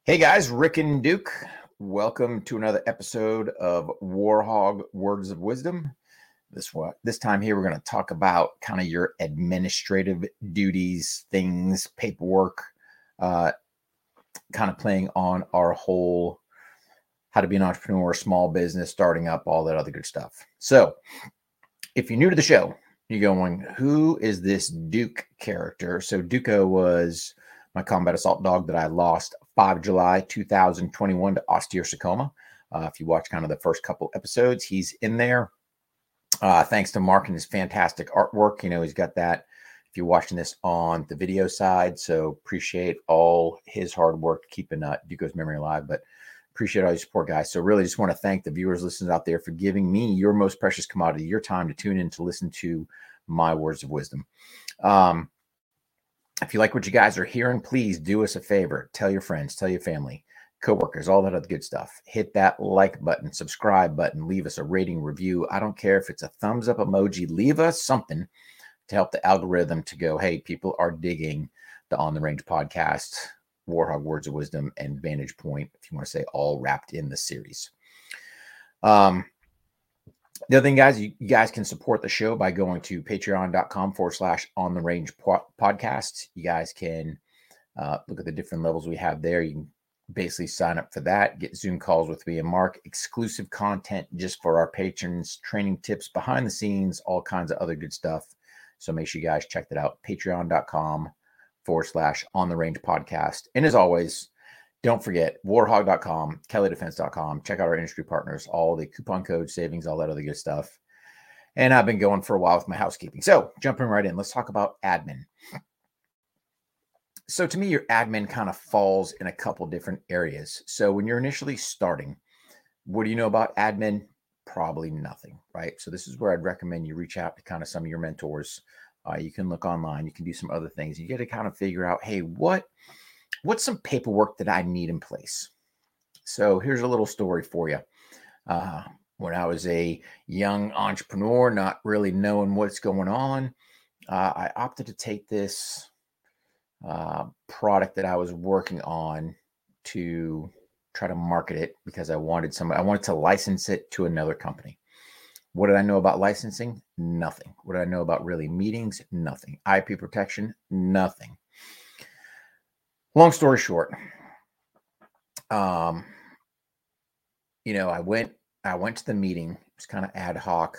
Hey guys, Rick and Duke. Welcome to another episode of Warhog Words of Wisdom. This time here, we're going to talk about kind of your administrative duties, things, paperwork, kind of playing on our whole how to be an entrepreneur, small business, starting up, all that other good stuff. So if you're new to the show, you're going, who is this Duke character? So Duco was my combat assault dog that I lost 5 July 2021 to osteosarcoma. If you watch kind of the first couple episodes, he's in there. Thanks to Mark and his fantastic artwork. You know, he's got that if you're watching this on the video side. So appreciate all his hard work keeping Duco's memory alive, but appreciate all your support, guys. So really just want to thank the viewers, listeners out there for giving me your most precious commodity, your time to tune in to listen to my words of wisdom. If you like what you guys are hearing, please do us a favor. Tell your friends, tell your family, coworkers, all that other good stuff. Hit that like button, subscribe button, leave us a rating, review. I don't care if it's a thumbs up emoji. Leave us something to help the algorithm to go, hey, people are digging the On the Range podcast, Warhog Words of Wisdom, and Vantage Point, if you want to say all wrapped in the series. The other thing, guys, you guys can support the show by going to patreon.com/on the range podcast. You guys can look at the different levels we have there. You can basically sign up for that, get Zoom calls with me and Mark, exclusive content just for our patrons, training tips behind the scenes, all kinds of other good stuff. So make sure you guys check that out. Patreon.com/on the range podcast. And as always, don't forget warhog.com, kellydefense.com. Check out our industry partners, all the coupon code savings, all that other good stuff. And I've been going for a while with my housekeeping. So jumping right in, let's talk about admin. So to me, your admin kind of falls in a couple different areas. So when you're initially starting, what do you know about admin? Probably nothing, right? So this is where I'd recommend you reach out to kind of some of your mentors. You can look online, you can do some other things. You got to kind of figure out, hey, what's some paperwork that I need in place? So here's a little story for you. When I was a young entrepreneur, not really knowing what's going on, I opted to take this product that I was working on to try to market it because I wanted to license it to another company. What did I know about licensing? Nothing. What did I know about really meetings? Nothing. IP protection? Nothing. Long story short, I went to the meeting. It was kind of ad hoc,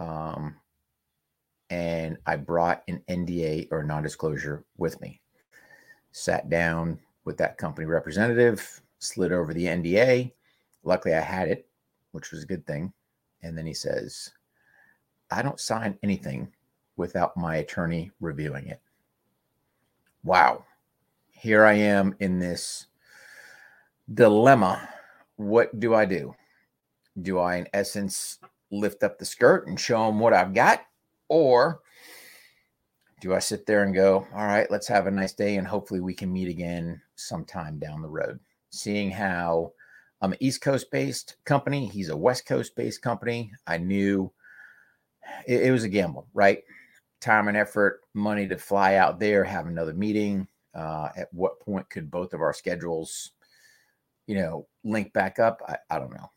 and I brought an NDA or non-disclosure with me. Sat down with that company representative, slid over the NDA. Luckily, I had it, which was a good thing. And then he says, "I don't sign anything without my attorney reviewing it." Wow. Here I am in this dilemma. What do I do? Do I, in essence, lift up the skirt and show them what I've got? Or do I sit there and go, all right, let's have a nice day and hopefully we can meet again sometime down the road? Seeing how I'm an East Coast-based company, he's a West Coast-based company, I knew it was a gamble, right? Time and effort, money to fly out there, have another meeting. At what point could both of our schedules, link back up? I don't know.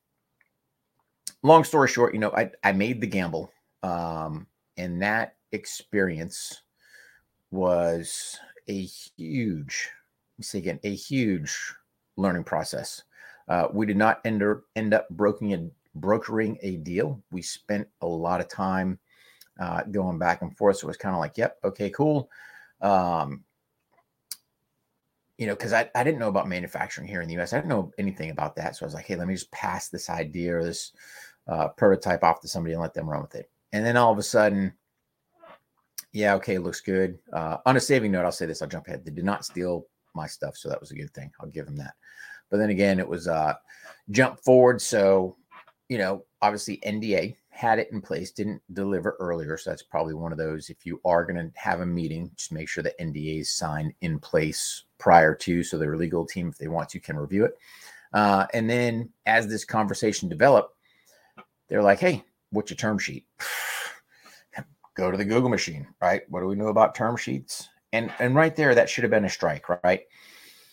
Long story short, I made the gamble. And that experience was a huge learning process. We did not end up brokering a deal. We spent a lot of time going back and forth. So it was kind of like, yep, okay, cool. Because I didn't know about manufacturing here in the US. I didn't know anything about that. So I was like, hey, let me just pass this idea or this prototype off to somebody and let them run with it. And then all of a sudden, yeah, okay, looks good. On a saving note, I'll say this, I'll jump ahead. They did not steal my stuff, so that was a good thing. I'll give them that. But then again, it was jump forward. So, obviously NDA had it in place, didn't deliver earlier. So that's probably one of those, if you are going to have a meeting, just make sure the NDA is signed in place prior to, so their legal team, if they want to, can review it. And then as this conversation developed, they're like, hey, what's your term sheet? Go to the Google machine, right? What do we know about term sheets? And right there, that should have been a strike, right?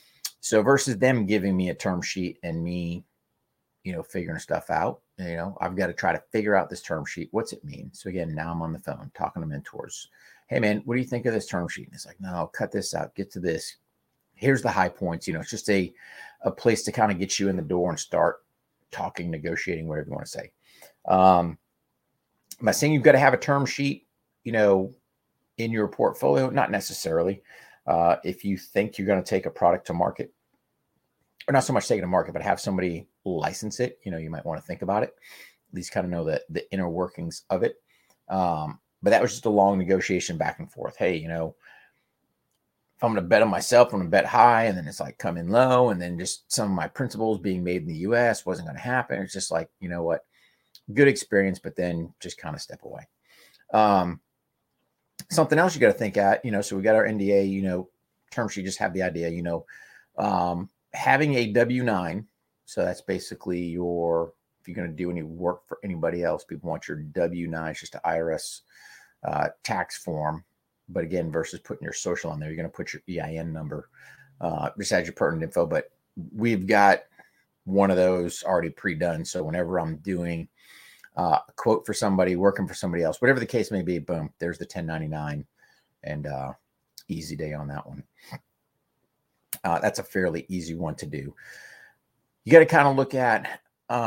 So versus them giving me a term sheet and me, figuring stuff out, I've got to try to figure out this term sheet. What's it mean? So again, now I'm on the phone talking to mentors. Hey man, what do you think of this term sheet? And it's like, no, cut this out, get to this. Here's the high points. It's just a place to kind of get you in the door and start talking, negotiating, whatever you want to say. Am I saying you've got to have a term sheet, in your portfolio? Not necessarily. If you think you're going to take a product to market, or not so much take it to market, but have somebody license it, you might want to think about it. At least kind of know the inner workings of it. But that was just a long negotiation back and forth. Hey, if I'm going to bet on myself, I'm going to bet high, and then it's like come in low, and then just some of my principles being made in the U.S. wasn't going to happen. It's just like, you know what, good experience, but then just kind of step away. Something else you got to think at, so we got our NDA, term sheet, just have the idea, having a W-9. So that's basically if you're going to do any work for anybody else, people want your W-9. It's just an IRS tax form. But again, versus putting your social on there, you're going to put your EIN number, besides your pertinent info. But we've got one of those already pre-done. So whenever I'm doing a quote for somebody, working for somebody else, whatever the case may be, boom, there's the 1099, and easy day on that one. That's a fairly easy one to do. You got to kind of look at,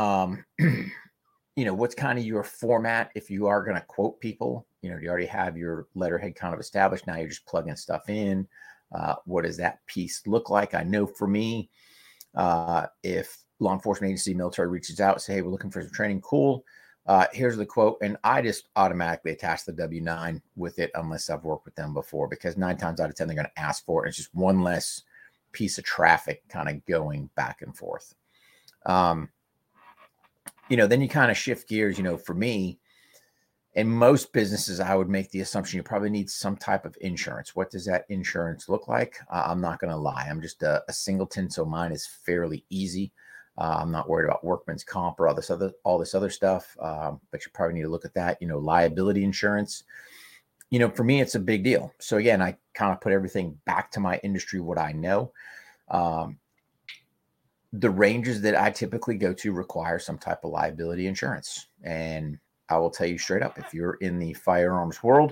what's kind of your format. If you are going to quote people, you already have your letterhead kind of established. Now you're just plugging stuff in. What does that piece look like? I know for me, if law enforcement agency, military reaches out, say, hey, we're looking for some training. Cool. Here's the quote. And I just automatically attach the W-9 with it unless I've worked with them before, because 9 times out of 10, they're going to ask for it. It's just one less piece of traffic kind of going back and forth. Then you kind of shift gears, for me, in most businesses, I would make the assumption you probably need some type of insurance. What does that insurance look like? I'm not going to lie. I'm just a singleton, so mine is fairly easy. I'm not worried about workman's comp or all this other stuff. But you probably need to look at that. Liability insurance. For me, it's a big deal. So again, I kind of put everything back to my industry, what I know. The ranges that I typically go to require some type of liability insurance. And I will tell you straight up, if you're in the firearms world,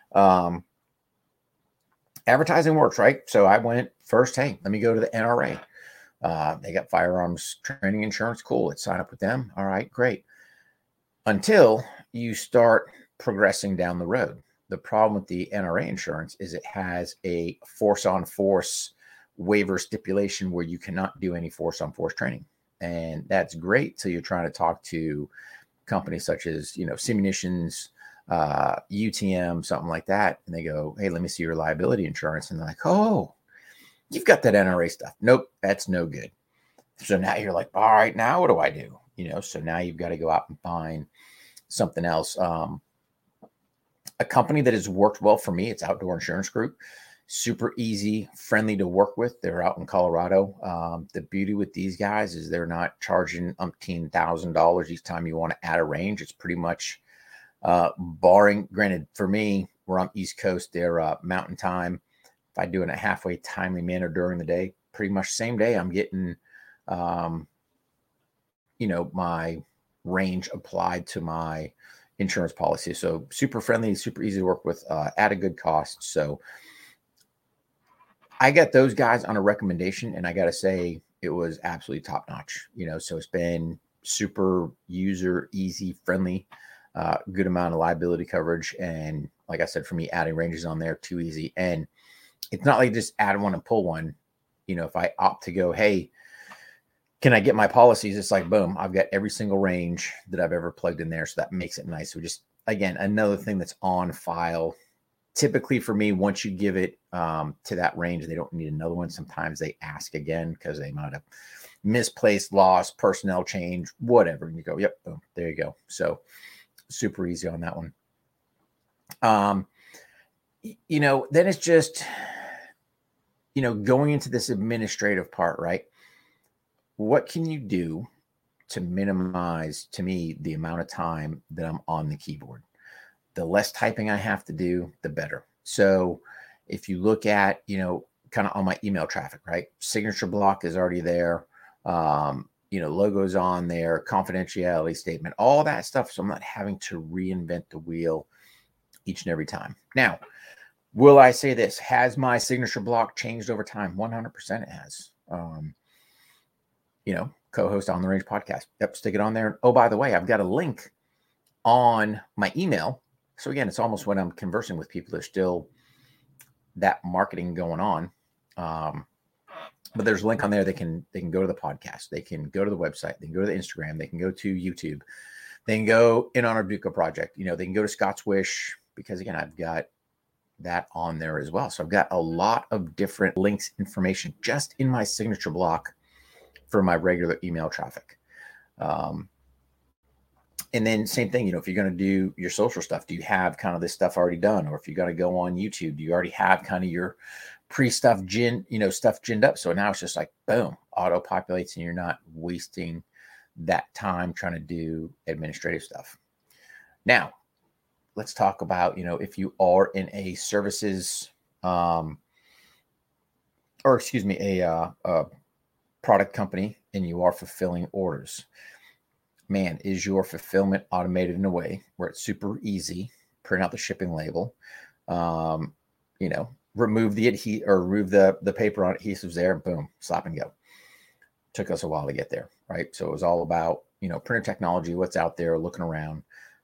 advertising works, right? So I went first, hey, let me go to the NRA. They got firearms training insurance. Cool. Let's sign up with them. All right, great. Until you start progressing down the road. The problem with the NRA insurance is it has a force-on-force waiver stipulation where you cannot do any force-on-force training. And that's great till you're trying to talk to companies such as, Simunitions, UTM, something like that. And they go, hey, let me see your liability insurance. And they're like, oh, you've got that NRA stuff. Nope, that's no good. So now you're like, all right, now what do I do? So now you've got to go out and find something else. A company that has worked well for me, it's Outdoor Insurance Group. Super easy, friendly to work with. They're out in Colorado. The beauty with these guys is they're not charging $1,000 each time you want to add a range. It's pretty much barring, granted, for me, we're on East Coast, they're mountain time. If I do it in a halfway timely manner during the day, pretty much same day, I'm getting, my range applied to my insurance policy. So super friendly, super easy to work with, at a good cost. So I got those guys on a recommendation, and I got to say it was absolutely top notch, so it's been super user easy, friendly, good amount of liability coverage. And like I said, for me, adding ranges on there, too easy. And it's not like just add one and pull one. If I opt to go, hey, can I get my policies? It's like, boom, I've got every single range that I've ever plugged in there. So that makes it nice. So just, again, another thing that's on file. Typically for me, once you give it to that range, they don't need another one. Sometimes they ask again because they might have misplaced, lost, personnel change, whatever. And you go, yep, boom, there you go. So super easy on that one. Then it's just, going into this administrative part, right? What can you do to minimize, to me, the amount of time that I'm on the keyboard? The less typing I have to do, the better. So if you look at, kind of on my email traffic, right? Signature block is already there. Logos on there, confidentiality statement, all that stuff. So I'm not having to reinvent the wheel each and every time. Now, will I say this? Has my signature block changed over time? 100% it has. Co-host On the Range podcast. Yep, stick it on there. Oh, by the way, I've got a link on my email. So again, it's almost when I'm conversing with people, there's still that marketing going on. But there's a link on there. They can go to the podcast. They can go to the website. They can go to the Instagram. They can go to YouTube. They can go In Honor of Duco Project. They can go to Scott's Wish, because again, I've got that on there as well. So I've got a lot of different links, information just in my signature block for my regular email traffic. And then same thing, if you're going to do your social stuff, do you have kind of this stuff already done? Or if you're going to go on YouTube, do you already have kind of your stuff ginned up? So now it's just like, boom, auto populates, and you're not wasting that time trying to do administrative stuff. Now, let's talk about, if you are in a services, a product company and you are fulfilling orders. Man, is your fulfillment automated in a way where it's super easy? Print out the shipping label, remove the paper on adhesives there, boom, slap and go. Took us a while to get there, right? So it was all about, printer technology, what's out there, looking around.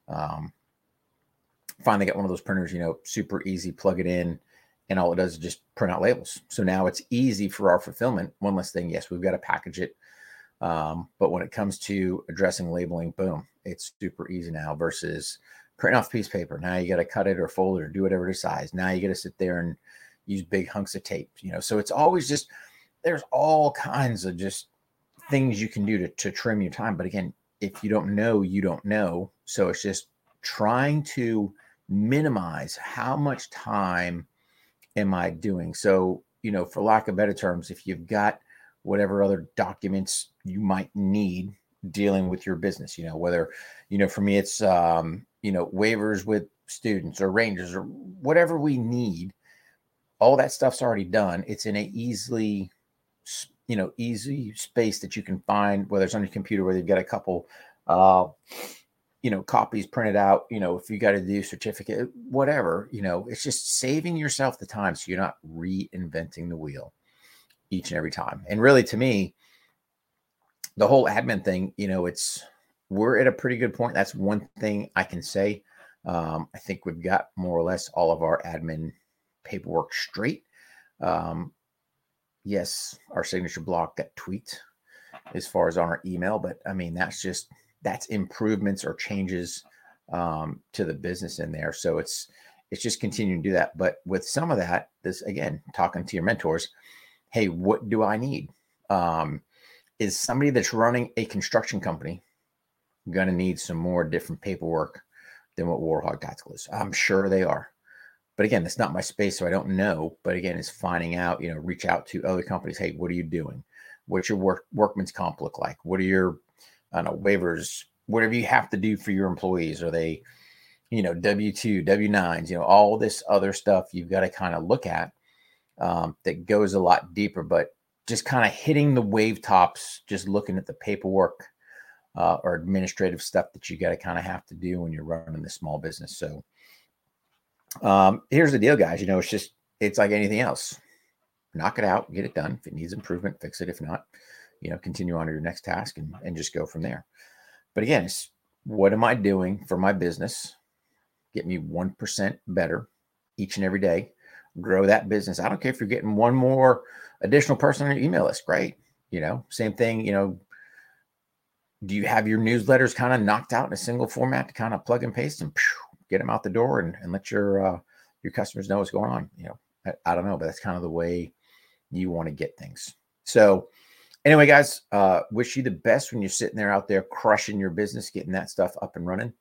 Finally got one of those printers, super easy, plug it in, and all it does is just print out labels. So now it's easy for our fulfillment. One less thing, yes, we've got to package it. But when it comes to addressing labeling, boom, it's super easy now versus printing off a piece of paper. Now you got to cut it or fold it or do whatever to size. Now you got to sit there and use big hunks of tape, so it's always just, there's all kinds of just things you can do to trim your time. But again, if you don't know, you don't know. So it's just trying to minimize how much time am I doing. So, for lack of better terms, if you've got whatever other documents you might need dealing with your business, whether, for me, it's, waivers with students or rangers or whatever we need, all that stuff's already done. It's in a easy space that you can find, whether it's on your computer, whether you've got a couple, copies printed out, if you got to do certificate, whatever, it's just saving yourself the time so you're not reinventing the wheel each and every time. And really, to me, the whole admin thing, we're at a pretty good point. That's one thing I can say. I think we've got more or less all of our admin paperwork straight. Yes, our signature block got tweaked as far as on our email, but I mean, that's improvements or changes to the business in there. So it's just continuing to do that. But with some of that, this, again, talking to your mentors, hey, what do I need? Is somebody that's running a construction company going to need some more different paperwork than what Warhog Tactical is? I'm sure they are. But again, that's not my space, so I don't know. But again, it's finding out, reach out to other companies. Hey, what are you doing? What's your workman's comp look like? What are your, waivers? Whatever you have to do for your employees. Are they, W-2, W-9s, all this other stuff you've got to kind of look at that goes a lot deeper. But just kind of hitting the wave tops, just looking at the paperwork or administrative stuff that you got to kind of have to do when you're running the small business. So here's the deal, guys. It's like anything else. Knock it out, get it done. If it needs improvement, fix it. If not, continue on to your next task and just go from there. But again, it's what am I doing for my business? Get me 1% better each and every day. Grow that business. I don't care if you're getting one more additional person on your email list. Great. Same thing, do you have your newsletters kind of knocked out in a single format to kind of plug and paste and get them out the door and let your customers know what's going on? I don't know, but that's kind of the way you want to get things. So anyway, guys, wish you the best when you're sitting there out there crushing your business, getting that stuff up and running.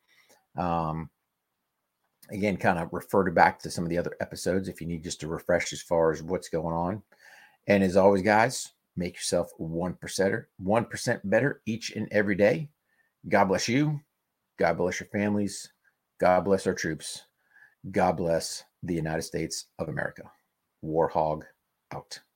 Again, kind of refer back to some of the other episodes if you need just to refresh as far as what's going on. And as always, guys, make yourself 1% better each and every day. God bless you. God bless your families. God bless our troops. God bless the United States of America. Warhog out.